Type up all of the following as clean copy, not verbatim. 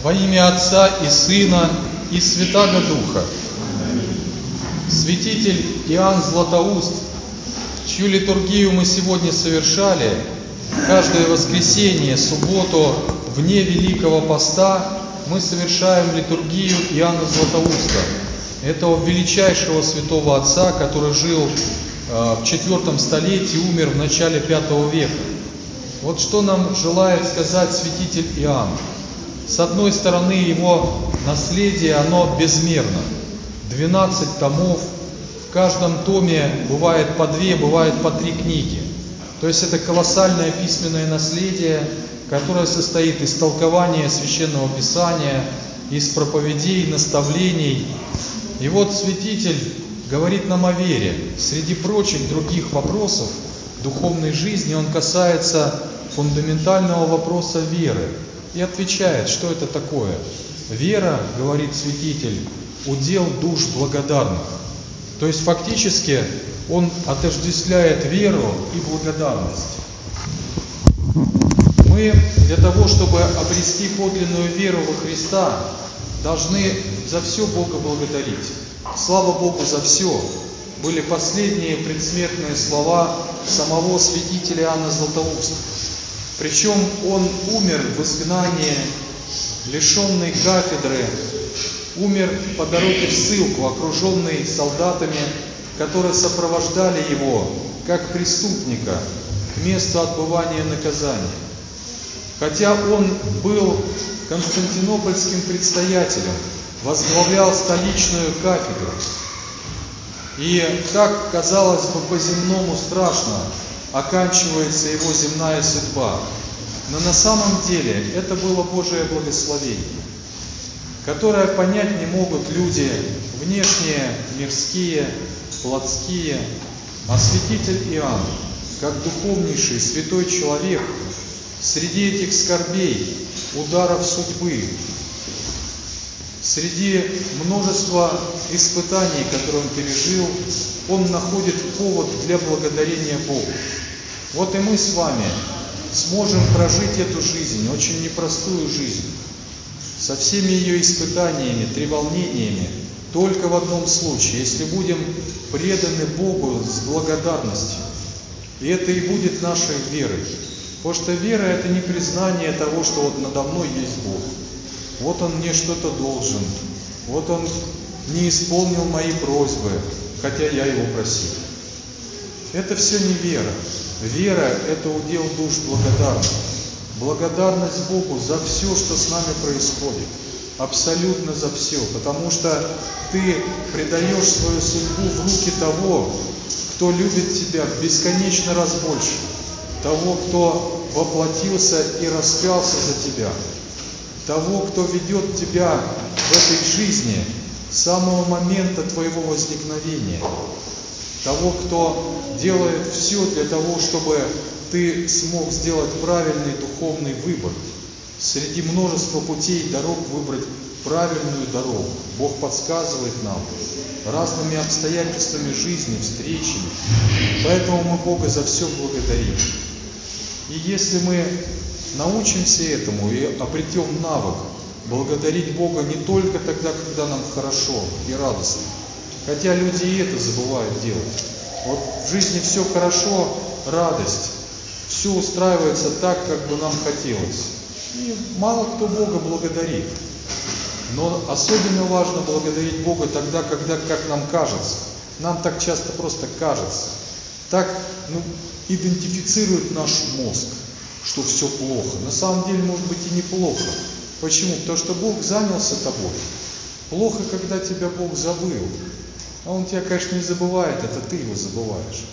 Во имя Отца и Сына и Святаго Духа. Святитель Иоанн Златоуст, чью литургию мы сегодня совершали, каждое воскресенье, субботу, вне Великого Поста, мы совершаем литургию Иоанна Златоуста, этого величайшего святого отца, который жил в IV столетии, умер в начале V века. Вот что нам желает сказать святитель Иоанн. С одной стороны, его наследие, оно безмерно. 12 томов, в каждом томе бывает по 2, бывает по 3 книги. То есть это колоссальное письменное наследие, которое состоит из толкования Священного Писания, из проповедей, наставлений. И вот святитель говорит нам о вере. Среди прочих других вопросов духовной жизни он касается фундаментального вопроса веры. И отвечает, что это такое. Вера, говорит святитель, удел душ благодарных. То есть фактически он отождествляет веру и благодарность. Мы для того, чтобы обрести подлинную веру во Христа, должны за все Бога благодарить. Слава Богу за все. Были последние предсмертные слова самого святителя Иоанна Златоуста. Причем он умер в изгнании, лишенный кафедры, умер по дороге в ссылку, окруженный солдатами, которые сопровождали его, как преступника, к месту отбывания наказания. Хотя он был константинопольским предстоятелем, возглавлял столичную кафедру. И так, казалось бы, по-земному страшно оканчивается его земная судьба. Но на самом деле это было Божие благословение, которое понять не могут люди внешние, мирские, плотские. А святитель Иоанн, как духовнейший святой человек, среди этих скорбей, ударов судьбы, среди множества испытаний, которые он пережил, он находит повод для благодарения Богу. Вот и мы с вами сможем прожить эту жизнь, очень непростую жизнь, со всеми ее испытаниями, треволнениями, только в одном случае, если будем преданы Богу с благодарностью. И это и будет нашей верой. Потому что вера – это не признание того, что вот надо мной есть Бог. Вот Он мне что-то должен. Вот Он не исполнил мои просьбы, хотя я Его просил. Это все не вера. Вера – это удел душ благодарных. Благодарность Богу за все, что с нами происходит. Абсолютно за все. Потому что ты предаешь свою судьбу в руки того, кто любит тебя в бесконечно раз больше. Того, кто воплотился и распялся за тебя. Того, кто ведет тебя в этой жизни с самого момента твоего возникновения. Того, кто делает все для того, чтобы ты смог сделать правильный духовный выбор. Среди множества путей и дорог выбрать правильную дорогу. Бог подсказывает нам разными обстоятельствами жизни, встречами. Поэтому мы Бога за все благодарим. И если мы научимся этому и обретем навык благодарить Бога не только тогда, когда нам хорошо и радостно, хотя люди и это забывают делать. Вот в жизни все хорошо, радость, все устраивается так, как бы нам хотелось. И мало кто Бога благодарит. Но особенно важно благодарить Бога тогда, когда, как нам кажется, нам так часто просто кажется, так идентифицирует наш мозг, что все плохо. На самом деле, может быть, и неплохо. Почему? Потому что Бог занялся тобой. Плохо, когда тебя Бог забыл. А Он тебя, конечно, не забывает, это ты Его забываешь.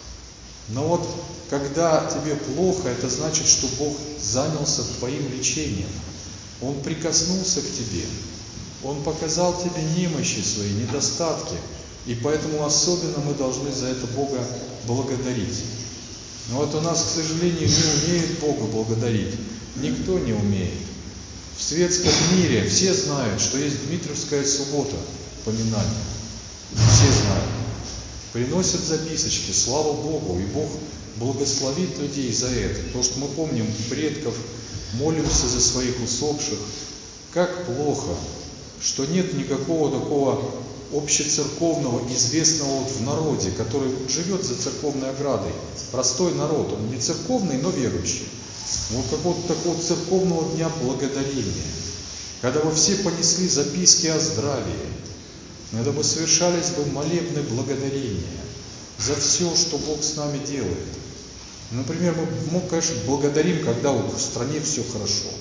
Но вот, когда тебе плохо, это значит, что Бог занялся твоим лечением. Он прикоснулся к тебе. Он показал тебе немощи свои, недостатки. И поэтому особенно мы должны за это Бога благодарить. Но вот у нас, к сожалению, не умеет Бога благодарить. Никто не умеет. В светском мире все знают, что есть Дмитриевская суббота, поминание. Все знают. Приносят записочки, слава Богу, и Бог благословит людей за это. Потому что мы помним предков, молимся за своих усопших. как плохо, что нет никакого такого общецерковного, известного вот в народе, который живет за церковной оградой. Простой народ, он не церковный, но верующий. Вот какого-то такого церковного дня благодарения, когда бы все понесли записки о здравии, когда бы совершались бы молебны благодарения за все, что Бог с нами делает. Например, мы, конечно, благодарим, когда вот в стране все хорошо.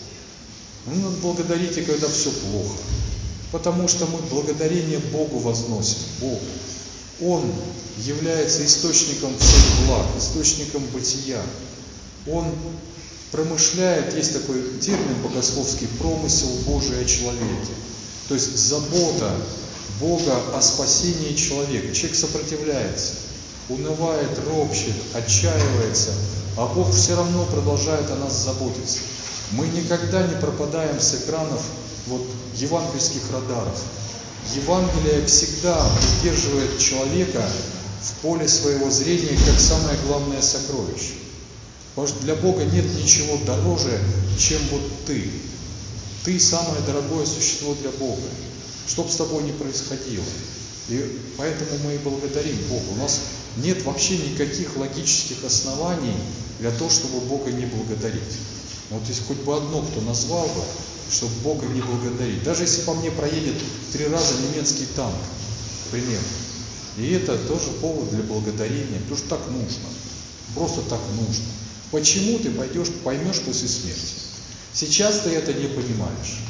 Но надо благодарить и когда все плохо. Потому что мы благодарение Богу возносим, Богу. Он является источником всех благ, источником бытия. Он промышляет, есть такой термин богословский, промысел Божий о человеке. То есть забота Бога о спасении человека. Человек сопротивляется, унывает, ропщет, отчаивается, а Бог все равно продолжает о нас заботиться. Мы никогда не пропадаем с экранов евангельских радаров. Евангелие всегда удерживает человека в поле своего зрения как самое главное сокровище. Потому что для Бога нет ничего дороже, чем ты. Ты самое дорогое существо для Бога. Что бы с тобой ни происходило. И поэтому мы и благодарим Бога. У нас нет вообще никаких логических оснований для того, чтобы Бога не благодарить. Вот если хоть бы одно кто назвал бы, чтобы Бога не благодарить. Даже если по мне проедет 3 раза немецкий танк, к примеру. И это тоже повод для благодарения, потому что так нужно. Просто так нужно. Почему ты поймешь после смерти? Сейчас ты это не понимаешь.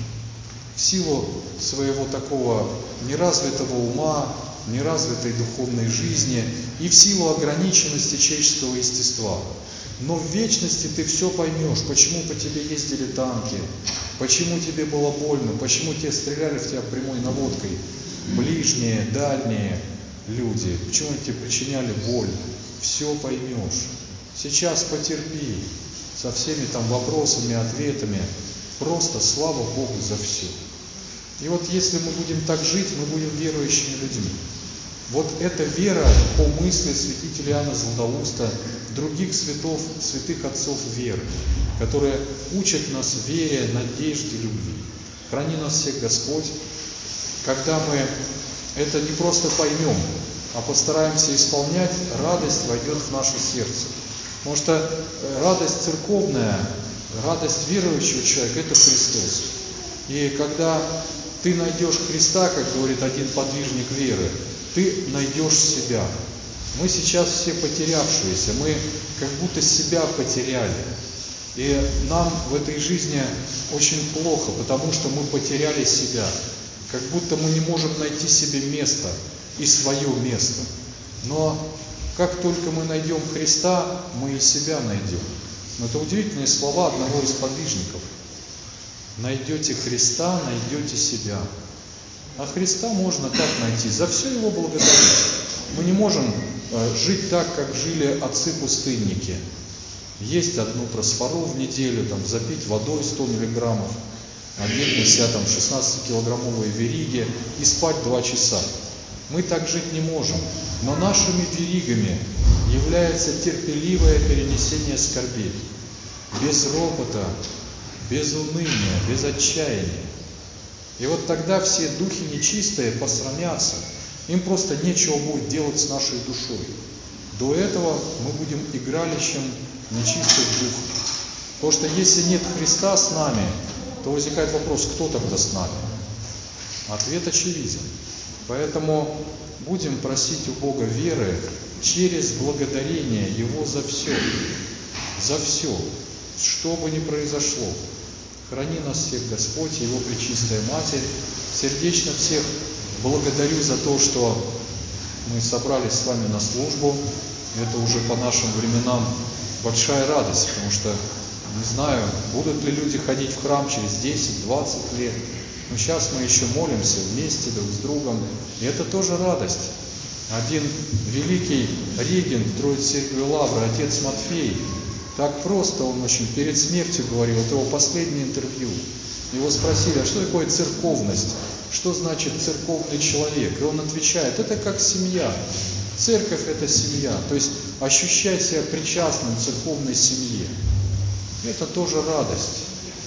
В силу своего такого неразвитого ума, неразвитой духовной жизни и в силу ограниченности человеческого естества. Но в вечности ты все поймешь, почему по тебе ездили танки, почему тебе было больно, почему тебе стреляли в тебя прямой наводкой ближние, дальние люди, почему тебе причиняли боль. Все поймешь. Сейчас потерпи со всеми там вопросами, ответами. Просто слава Богу за все. И вот если мы будем так жить, мы будем верующими людьми. Вот эта вера по мысли святителя Иоанна Златоуста, других святых отцов веры, которые учат нас вере, надежде, любви. Храни нас всех Господь, когда мы это не просто поймем, а постараемся исполнять, радость войдет в наше сердце. Потому что радость церковная, радость верующего человека – это Христос. И когда ты найдешь Христа, как говорит один подвижник веры, ты найдешь себя. Мы сейчас все потерявшиеся, мы как будто себя потеряли. И нам в этой жизни очень плохо, потому что мы потеряли себя. Как будто мы не можем найти себе место и свое место. Но как только мы найдем Христа, мы и себя найдем. Но это удивительные слова одного из подвижников. Найдете Христа, найдете себя. А Христа можно как найти? За все Его благодарить. Мы не можем жить так, как жили отцы-пустынники. Есть одну просфору в неделю, запить водой 100 миллиграммов, одеть на себя 16-килограммовые вериги и спать 2 часа. Мы так жить не можем. Но нашими веригами является терпеливое перенесение скорбей. Без ропота, без уныния, без отчаяния. И вот тогда все духи нечистые посрамятся. Им просто нечего будет делать с нашей душой. До этого мы будем игралищем нечистых духов. Потому что если нет Христа с нами, то возникает вопрос, кто тогда с нами? Ответ очевиден. Поэтому будем просить у Бога веры через благодарение Его за все. За все. Что бы ни произошло. Храни нас всех Господь, Его Пречистая Матерь. Сердечно всех благодарю за то, что мы собрались с вами на службу. Это уже по нашим временам большая радость, потому что не знаю, будут ли люди ходить в храм через 10-20 лет. Но сейчас мы еще молимся вместе друг с другом. И это тоже радость. Один великий регент Троицы Церкви Лавры, отец Матфей, так просто он очень перед смертью говорил, это его последнее интервью. Его спросили, а что такое церковность? Что значит церковный человек? И он отвечает, это как семья. Церковь – это семья. То есть ощущай себя причастным к церковной семье. Это тоже радость.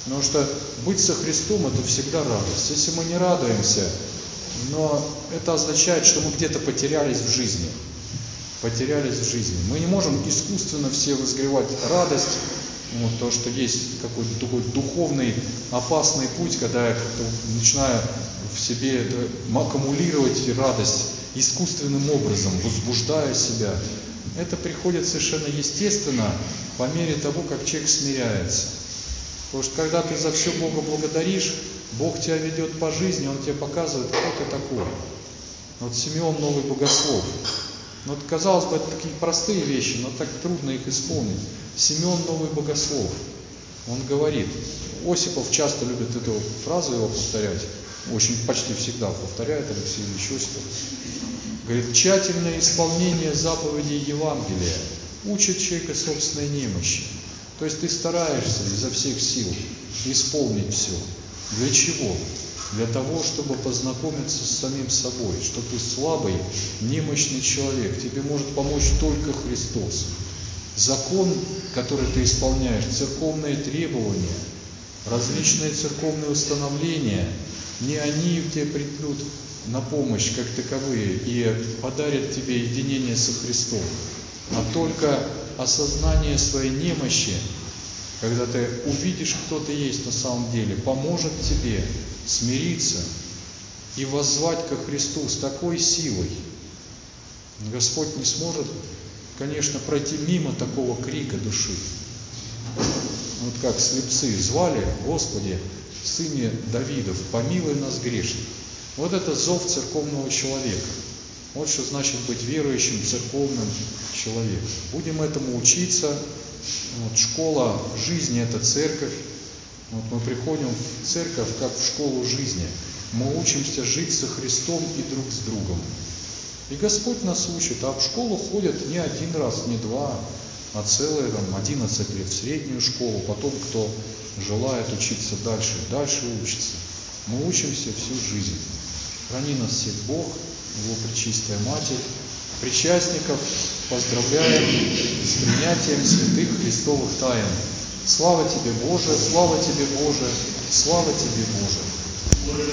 Потому что быть со Христом – это всегда радость. Если мы не радуемся, но это означает, что мы где-то потерялись в жизни. Потерялись в жизни. Мы не можем искусственно все возгревать радость, вот, то, что есть какой-то такой духовный опасный путь, когда я как-то начинаю в себе аккумулировать радость искусственным образом, возбуждая себя. Это приходит совершенно естественно по мере того, как человек смиряется. Потому что когда ты за все Бога благодаришь, Бог тебя ведет по жизни, Он тебе показывает, кто ты такой. Вот Симеон Новый Богослов. Вот, казалось бы, это такие простые вещи, но так трудно их исполнить. Симеон Новый Богослов. Он говорит, Осипов часто любит эту фразу его повторять, очень почти всегда повторяет Алексей Ильич Осипов. Говорит, тщательное исполнение заповедей Евангелия учит человека собственной немощи. То есть ты стараешься изо всех сил исполнить все. Для чего? Для того, чтобы познакомиться с самим собой, что ты слабый, немощный человек, тебе может помочь только Христос. Закон, который ты исполняешь, церковные требования, различные церковные установления, не они тебе придут на помощь как таковые и подарят тебе единение со Христом, а только осознание своей немощи, когда ты увидишь, кто ты есть на самом деле, поможет тебе смириться и воззвать ко Христу с такой силой. Господь не сможет, конечно, пройти мимо такого крика души. Вот как слепцы звали: Господи, Сыне Давидов, помилуй нас грешных. Вот это зов церковного человека. Вот что значит быть верующим церковным человеком. Будем этому учиться. Вот, школа жизни – это церковь. Вот мы приходим в церковь как в школу жизни. Мы учимся жить со Христом и друг с другом. И Господь нас учит, а в школу ходят не один раз, не два, а целые 11 лет в среднюю школу. Потом, кто желает учиться дальше, дальше учится. Мы учимся всю жизнь. Храни нас всех Бог, Его Пречистая Матерь. Причастников поздравляем с принятием святых Христовых тайн. Слава Тебе, Боже, слава Тебе, Боже, слава Тебе, Боже.